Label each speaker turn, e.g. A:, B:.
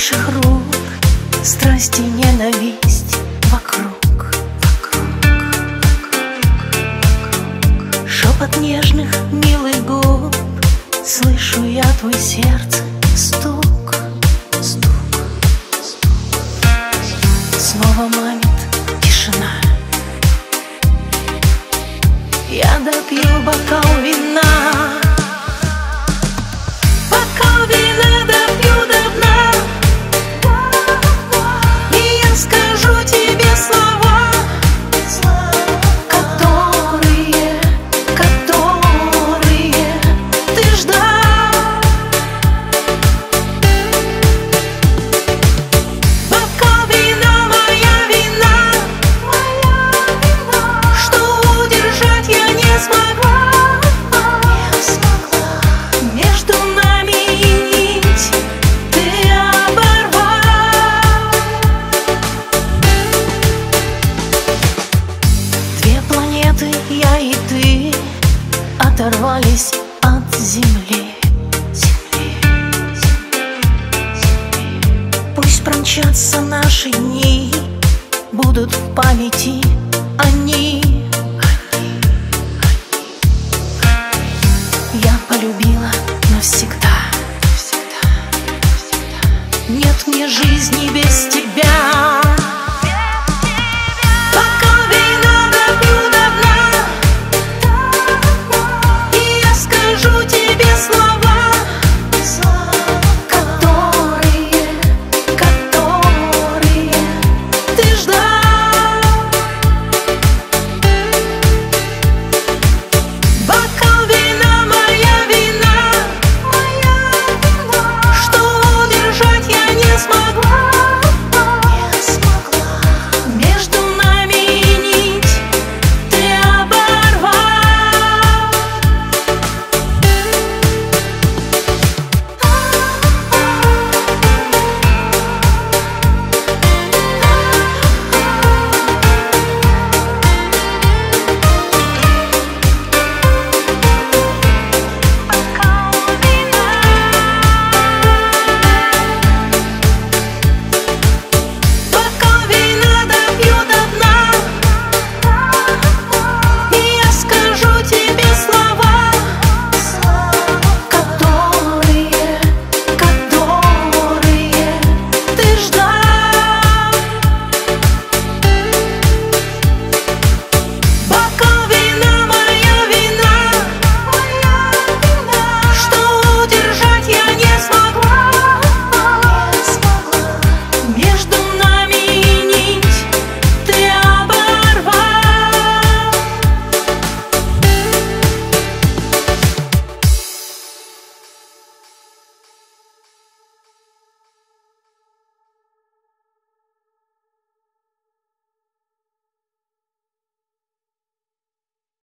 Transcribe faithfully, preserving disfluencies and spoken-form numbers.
A: наших рук, страсть и ненависть вокруг, вокруг, вокруг. Шепот нежных, милых губ, слышу я твой сердце стук, стук, стук. Снова манит тишина. Я допью бокал вина, бокал вина допью до дна, и я скажу тебе слова, которые, которые ты ждал. Бокал вина, моя вина, что удержать я не смогла. Между нами нить ты оборвал. Две планеты, я и ты, оторвались от земли. Земли, земли, земли. Пусть промчатся наши дни, будут в памяти